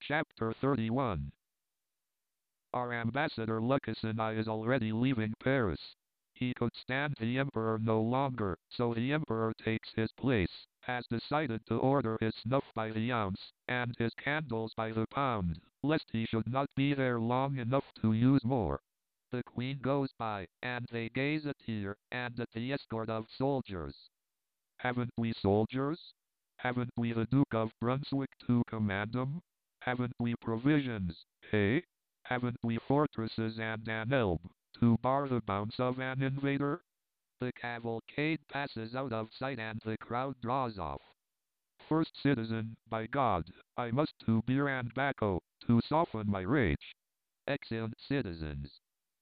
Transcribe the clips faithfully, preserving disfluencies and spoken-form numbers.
Chapter thirty-one. Our ambassador Lucasenai is already leaving Paris. He could stand the emperor no longer, so the emperor takes his place, has decided to order his snuff by the ounce, and his candles by the pound, lest he should not be there long enough to use more. The queen goes by, and they gaze at her, and at the escort of soldiers. Haven't we soldiers? Haven't we the Duke of Brunswick to command them? Haven't we provisions, eh? Haven't we fortresses and an Elbe, to bar the bounce of an invader? The cavalcade passes out of sight and the crowd draws off. First citizen, by God, I must to beer and bacco, to soften my rage. Excellent citizens.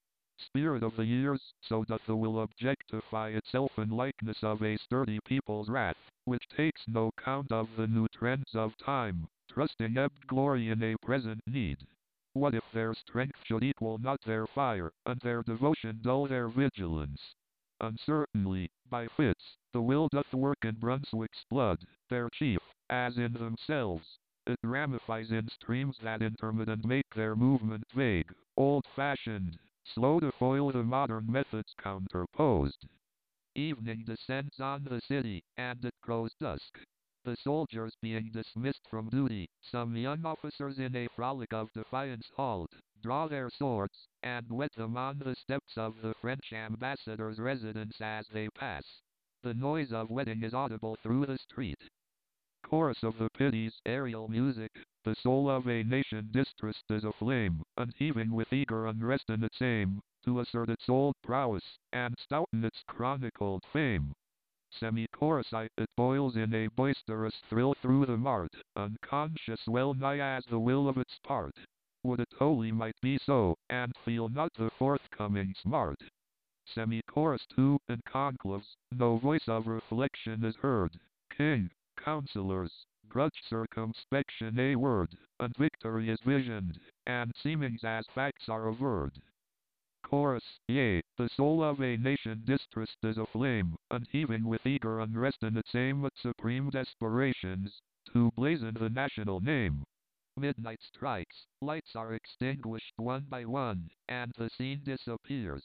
Spirit of the years, so doth the will objectify itself in likeness of a sturdy people's wrath, which takes no count of the new trends of time, trusting ebbed glory in a present need. What if their strength should equal not their fire, and their devotion dull their vigilance? Uncertainly, by fits, the will doth work in Brunswick's blood, their chief, as in themselves. It ramifies in streams that intermittent make their movement vague, old-fashioned, slow to foil the modern methods counterposed. Evening descends on the city, and it grows dusk. The soldiers being dismissed from duty, some young officers in a frolic of defiance halt, draw their swords, and whet them on the steps of the French ambassador's residence as they pass. The noise of whetting is audible through the street. Chorus of the pities, aerial music, the soul of a nation distressed is aflame, and heaving with eager unrest in its aim, to assert its old prowess, and stouten its chronicled fame. Semi-chorus I, it boils in a boisterous thrill through the mart, unconscious well nigh as the will of its part. Would it wholly might be so, and feel not the forthcoming smart. Semi-chorus two, in conclaves, no voice of reflection is heard. King, councillors, grudge circumspection a word, and victory is visioned, and seemings as facts are averred. Chorus, yea, the soul of a nation distressed is aflame, and heaving with eager unrest in its aim at supreme desperations, to blazon the national name. Midnight strikes, lights are extinguished one by one, and the scene disappears.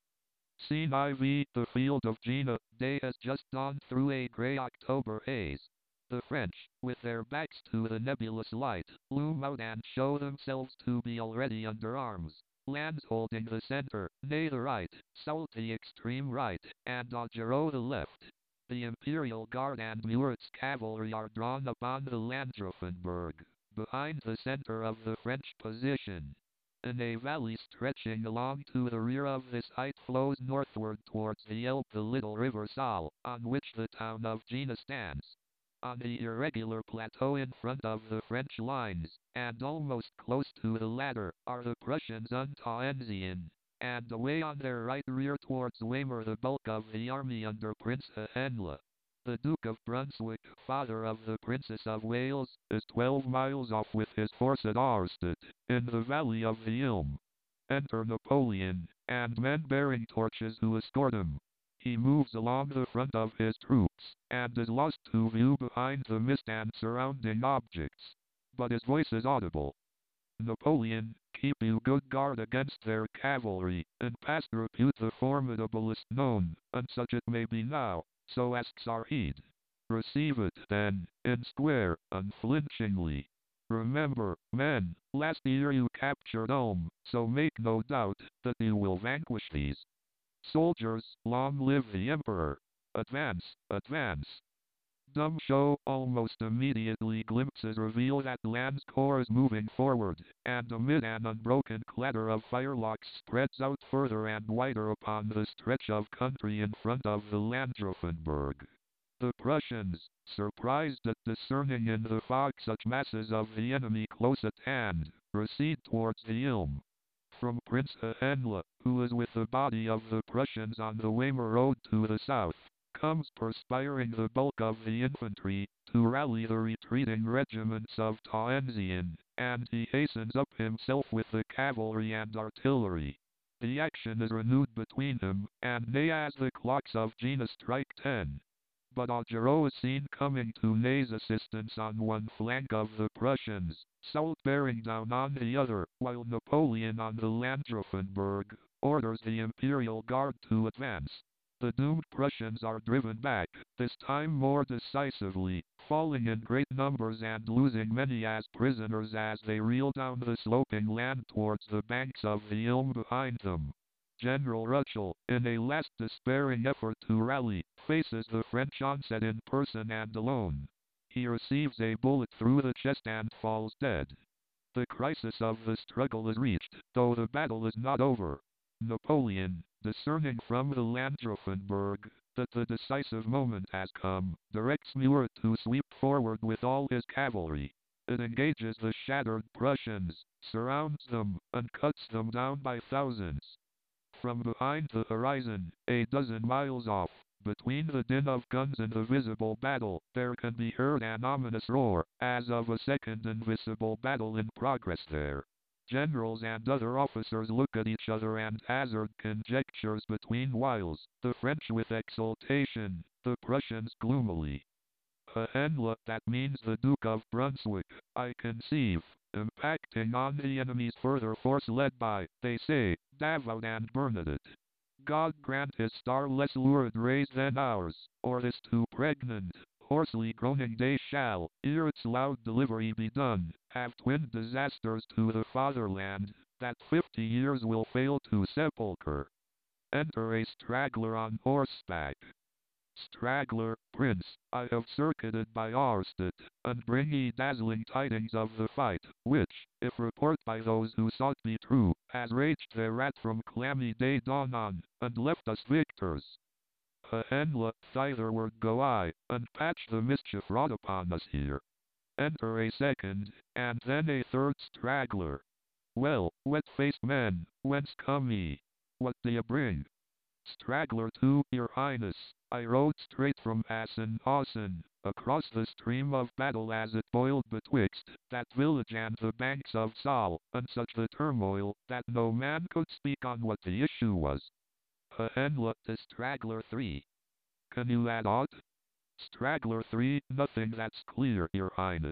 Scene four, the field of Jena, day has just dawned through a grey October haze. The French, with their backs to the nebulous light, loom out and show themselves to be already under arms. Lannes holding the center, Ney the right, Soult the extreme right, and Augereau the left. The Imperial Guard and Murat's cavalry are drawn upon the Landgrafenberg, behind the center of the French position. In a valley stretching along to the rear of this height flows northward towards the Elbe the little river Saale, on which the town of Jena stands. On the irregular plateau in front of the French lines, and almost close to the latter, are the Prussians under Tauentzien, and away on their right rear towards Weimar the bulk of the army under Prince Hohenlohe. The Duke of Brunswick, father of the Princess of Wales, is twelve miles off with his force at Auerstedt, in the valley of the Ilm. Enter Napoleon, and men bearing torches who escort him. He moves along the front of his troops, and is lost to view behind the mist and surrounding objects. But his voice is audible. Napoleon, keep you good guard against their cavalry, and past repute the formidablest known, and such it may be now, so asks our heed. Receive it, then, in square, unflinchingly. Remember, men, last year you captured Ulm, so make no doubt that you will vanquish these. Soldiers, long live the Emperor! Advance, advance! Dumb show, almost immediately glimpses reveal that Lannes' corps is moving forward, and amid an unbroken clatter of firelocks spreads out further and wider upon the stretch of country in front of the Landgrafenberg. The Prussians, surprised at discerning in the fog such masses of the enemy close at hand, recede towards the Ilm. From Prince Hohenlohe, who is with the body of the Prussians on the Weimar road to the south, comes perspiring the bulk of the infantry, to rally the retreating regiments of Tauentzien, and he hastens up himself with the cavalry and artillery. The action is renewed between him and Ney as the clocks of Jena strike ten. But Augereau is seen coming to Ney's assistance on one flank of the Prussians, Soult bearing down on the other, while Napoleon on the Landgrafenberg orders the Imperial Guard to advance. The doomed Prussians are driven back, this time more decisively, falling in great numbers and losing many as prisoners as they reel down the sloping land towards the banks of the Ilm behind them. General Ruchel, in a last despairing effort to rally, faces the French onset in person and alone. He receives a bullet through the chest and falls dead. The crisis of the struggle is reached, though the battle is not over. Napoleon, discerning from the Landgrafenberg that the decisive moment has come, directs Murat to sweep forward with all his cavalry. It engages the shattered Prussians, surrounds them, and cuts them down by thousands. From behind the horizon, a dozen miles off, between the din of guns and the visible battle, there can be heard an ominous roar, as of a second invisible battle in progress there. Generals and other officers look at each other and hazard conjectures between whiles, the French with exultation, the Prussians gloomily. Hohenlohe, that means the Duke of Brunswick, I conceive, impacting on the enemy's further force led by, they say, Davout and Bernadette. God grant his star less lurid rays than ours, or this too pregnant, hoarsely groaning day shall, ere its loud delivery be done, have twinned disasters to the fatherland, that fifty years will fail to sepulchre. Enter a straggler on horseback. Straggler, Prince, I have circuited by Auerstedt, and bring ye dazzling tidings of the fight, which, if report by those who sought be true, has raged thereat from clammy day dawn on, and left us victors. Hohenlohe, thitherward go I, and patch the mischief wrought upon us here. Enter a second, and then a third straggler. Well, wet-faced men, whence come ye? What do ye bring? Straggler two, your highness, I rode straight from Assenhausen, across the stream of battle as it boiled betwixt that village and the banks of Saal, and such the turmoil, that no man could speak on what the issue was. Hohenlohe to Straggler three. Can you add aught? Straggler three, nothing that's clear, your highness.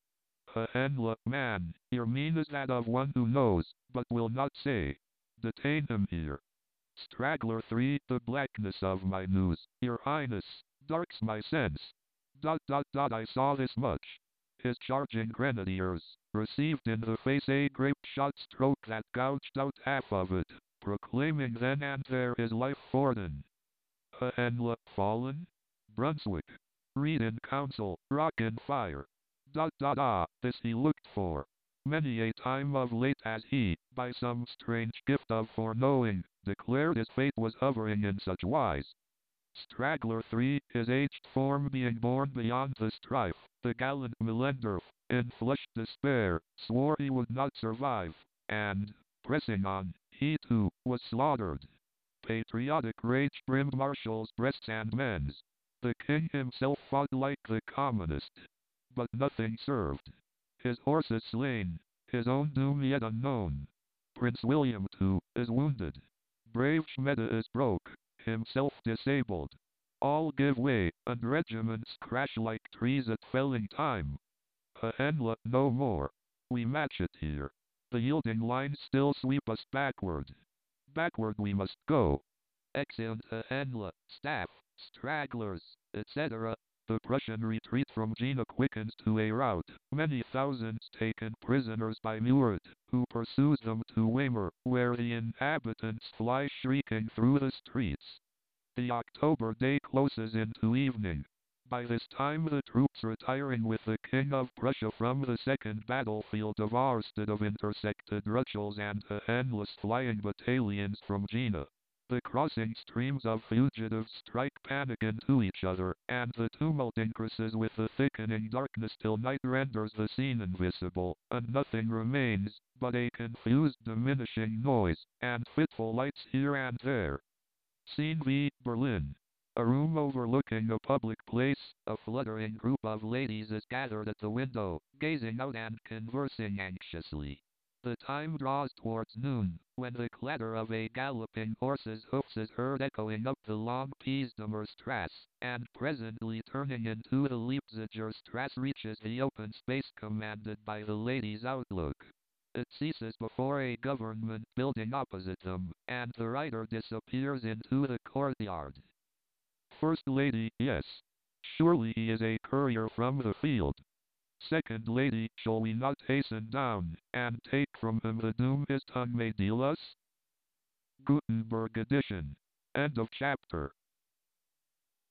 Hohenlohe, man, your mien is that of one who knows, but will not say. Detain him here. Straggler three, the blackness of my news, your highness, darks my sense. Dot dot dot I saw this much. His charging grenadiers, received in the face a grape-shot stroke that gouged out half of it, proclaiming then and there his life forden. Hohenlohe fallen? Brunswick. Read in council, rock in fire. Dot dot ah, this he looked for. Many a time of late has he, by some strange gift of foreknowing, declared his fate was hovering in such wise. Straggler three, his aged form being borne beyond the strife, the gallant Millendorf, in flushed despair, swore he would not survive, and, pressing on, he too, was slaughtered. Patriotic rage brimmed marshals' breasts and men's. The king himself fought like the commonest, but nothing served. His horses slain, his own doom yet unknown. Prince William, too, is wounded. Brave Schmeda is broke, himself disabled. All give way, and regiments crash like trees at felling time. Hohenlohe no more. We match it here. The yielding lines still sweep us backward. Backward we must go. Exeunt Hohenlohe, staff, stragglers, et cetera. The Prussian retreat from Jena quickens to a rout, many thousands taken prisoners by Murat, who pursues them to Weimar, where the inhabitants fly shrieking through the streets. The October day closes into evening. By this time the troops retiring with the King of Prussia from the second battlefield of Auerstedt have intersected Ruchel's and Hohenlohe's flying battalions from Jena. The crossing streams of fugitives strike panic into each other, and the tumult increases with the thickening darkness till night renders the scene invisible, and nothing remains but a confused diminishing noise, and fitful lights here and there. Scene V, Berlin. A room overlooking a public place, a fluttering group of ladies is gathered at the window, gazing out and conversing anxiously. The time draws towards noon, when the clatter of a galloping horse's hoofs is heard echoing up the long Potsdamer Strasse, and presently turning into the Leipziger Strasse reaches the open space commanded by the Ladies' Outlook. It ceases before a government building opposite them, and the rider disappears into the courtyard. First Lady, yes. Surely he is a courier from the field. Second Lady, shall we not hasten down, and take from him the doom his tongue may deal us? Gutenberg edition. End of chapter.